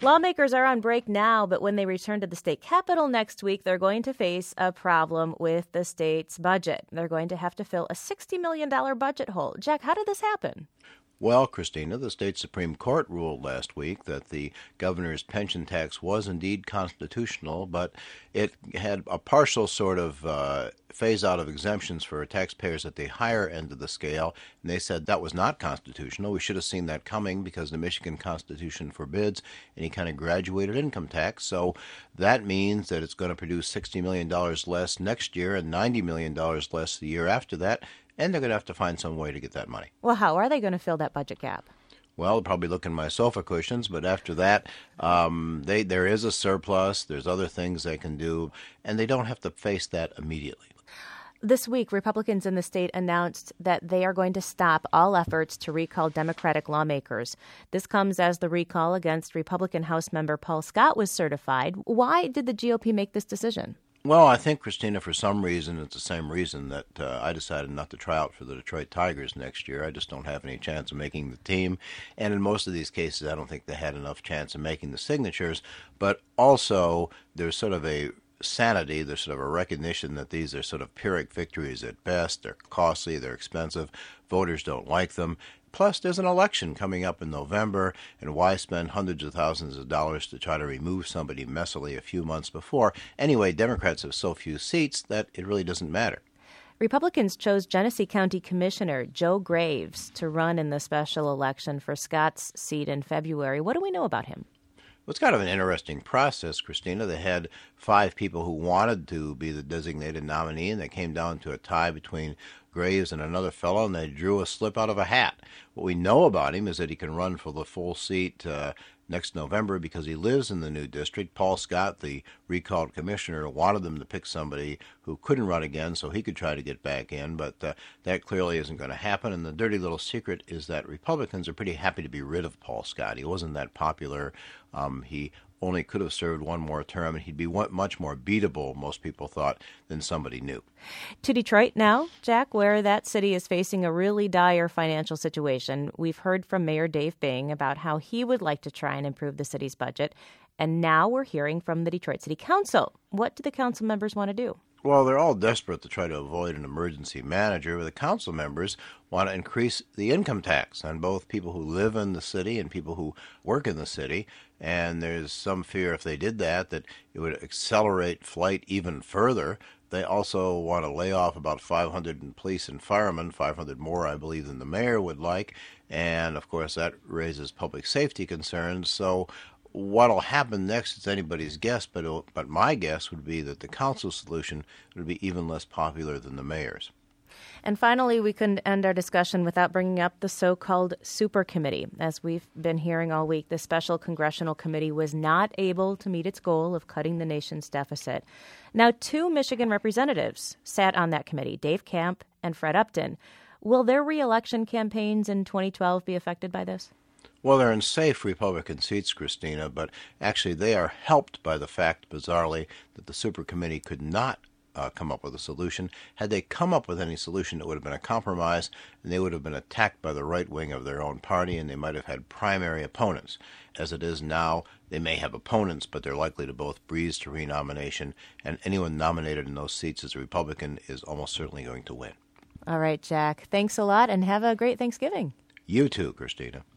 Lawmakers are on break now, but when they return to the state capitol next week, they're going to face a problem with the state's budget. They're going to have to fill a $60 million budget hole. Jack, how did this happen? Well, Christina, the state Supreme Court ruled last week that the governor's pension tax was indeed constitutional, but it had a partial sort of phase out of exemptions for taxpayers at the higher end of the scale, and they said that was not constitutional. We should have seen that coming because the Michigan Constitution forbids any kind of graduated income tax. So that means that it's going to produce $60 million less next year and $90 million less the year after that. And they're going to have to find some way to get that money. Well, how are they going to fill that budget gap? Well, probably look in my sofa cushions, but after that, there is a surplus. There's other things they can do, and they don't have to face that immediately. This week, Republicans in the state announced that they are going to stop all efforts to recall Democratic lawmakers. This comes as the recall against Republican House member Paul Scott was certified. Why did the GOP make this decision? Well, I think, Christina, for some reason, it's the same reason that I decided not to try out for the Detroit Tigers next year. I just don't have any chance of making the team. And in most of these cases, I don't think they had enough chance of making the signatures. But also, there's sort of a sanity, there's sort of a recognition that these are sort of Pyrrhic victories at best. They're costly, they're expensive. Voters don't like them. Plus, there's an election coming up in November, and why spend hundreds of thousands of dollars to try to remove somebody messily a few months before? Anyway, Democrats have so few seats that it really doesn't matter. Republicans chose Genesee County Commissioner Joe Graves to run in the special election for Scott's seat in February. What do we know about him? Well, it's kind of an interesting process, Christina. They had 5 people who wanted to be the designated nominee, and they came down to a tie between Graves and another fellow, and they drew a slip out of a hat. What we know about him is that he can run for the full seat next November because he lives in the new district. Paul Scott, the recalled commissioner, wanted them to pick somebody who couldn't run again so he could try to get back in, but that clearly isn't going to happen. And the dirty little secret is that Republicans are pretty happy to be rid of Paul Scott. He wasn't that popular. He only could have served one more term, and he'd be much more beatable, most people thought, than somebody new. To Detroit now, Jack, where that city is facing a really dire financial situation. We've heard from Mayor Dave Bing about how he would like to try and improve the city's budget, and now we're hearing from the Detroit City Council. What do the council members want to do? Well, they're all desperate to try to avoid an emergency manager, but the council members want to increase the income tax on both people who live in the city and people who work in the city. And there's some fear if they did that it would accelerate flight even further. They also want to lay off about 500 police and firemen, 500 more, I believe, than the mayor would like. And, of course, that raises public safety concerns. So what'll happen next is anybody's guess, but my guess would be that the council solution would be even less popular than the mayor's. And finally, we couldn't end our discussion without bringing up the so-called super committee. As we've been hearing all week, the special congressional committee was not able to meet its goal of cutting the nation's deficit. Now, 2 Michigan representatives sat on that committee, Dave Camp and Fred Upton. Will their re-election campaigns in 2012 be affected by this? Well, they're in safe Republican seats, Christina, but actually they are helped by the fact, bizarrely, that the super committee could not come up with a solution. Had they come up with any solution, it would have been a compromise, and they would have been attacked by the right wing of their own party, and they might have had primary opponents. As it is now, they may have opponents, but they're likely to both breeze to renomination, and anyone nominated in those seats as a Republican is almost certainly going to win. All right, Jack. Thanks a lot, and have a great Thanksgiving. You too, Christina.